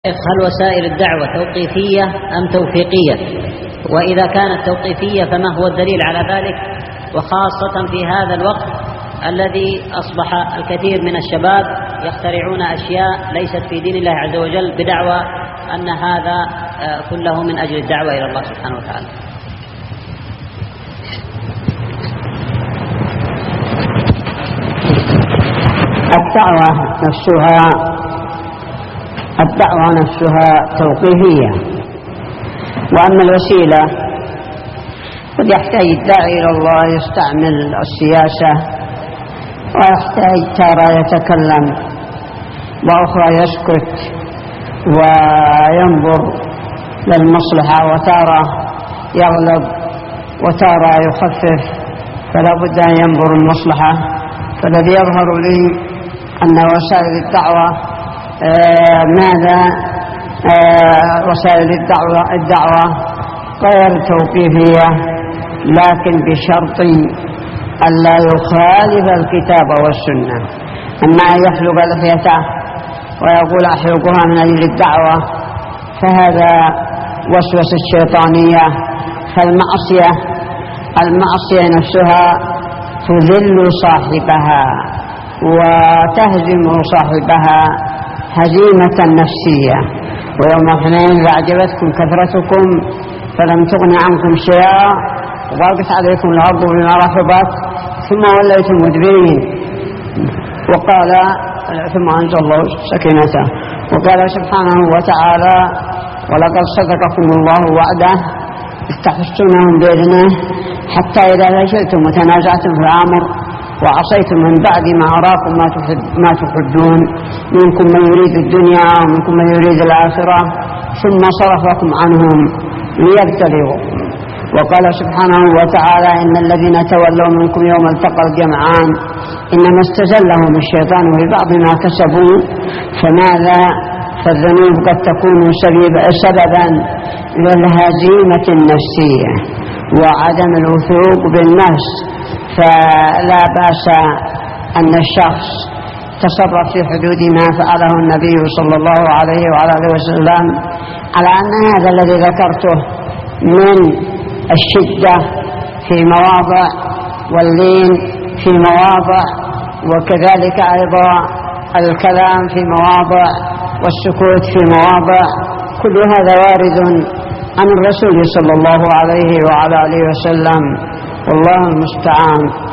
هل وسائل الدعوة توقيفية أم توفيقية؟ وإذا كانت توقيفية فما هو الدليل على ذلك؟ وخاصة في هذا الوقت الذي أصبح الكثير من الشباب يخترعون أشياء ليست في دين الله عز وجل بدعوى أن هذا كله من أجل الدعوة إلى الله سبحانه وتعالى. الدعوة نفسها توقيفية، وأما الوسيلة قد يحتاج الداعي إلى الله يستعمل السياسة، ويحتاج تارة يتكلم وأخرى يسكت وينظر للمصلحة، وتارة يغلب وتارة يخفف، فلا بد أن ينظر المصلحة. فالذي يظهر لي أن وسائل الدعوة وسائل الدعوة غير توقيفية، لكن بشرط ألا يخالف الكتاب والسنة. أما أن يحلق لحيته ويقول أحلقها من أجل الدعوة فهذا وسوسة شيطانية. فالمعصية نفسها تذل صاحبها وتهزم صاحبها هزيمة نفسية. ويوم حنين إذا أعجبتكم كثرتكم فلم تغن عنكم شيئا وضاقت عليكم الأرض بما رحبت ثم وليتم مدبرين. وقال ثم أنزل الله سكينته وقال سبحانه وتعالى: ولقد صدقكم الله وعده إذ تحسونهم بإذنه حتى إذا فشلتم وتنازعتم في الأمر وعصيتم من بعد ما أراكم ما تحبون منكم من يريد الدنيا ومنكم من يريد الآخرة ثم صرفكم عنهم ليبتليكم. وقال سبحانه وتعالى: إن الذين تولوا منكم يوم التقى الجمعان إنما استزلهم الشيطان ببعض ما كسبوا. فماذا؟ فالذنوب قد تكون سببا للهزيمة النفسية وعدم الوثوق بالنفس. فلا بأس أن الشخص تصرف في حدود ما فعله النبي صلى الله عليه وعلى آله وسلم، على أن هذا الذي ذكرته من الشدة في مواضع واللين في مواضع، وكذلك أيضا الكلام في مواضع والسكوت في مواضع، كل هذا وارد عن الرسول صلى الله عليه وعلى آله وسلم، والله المستعان.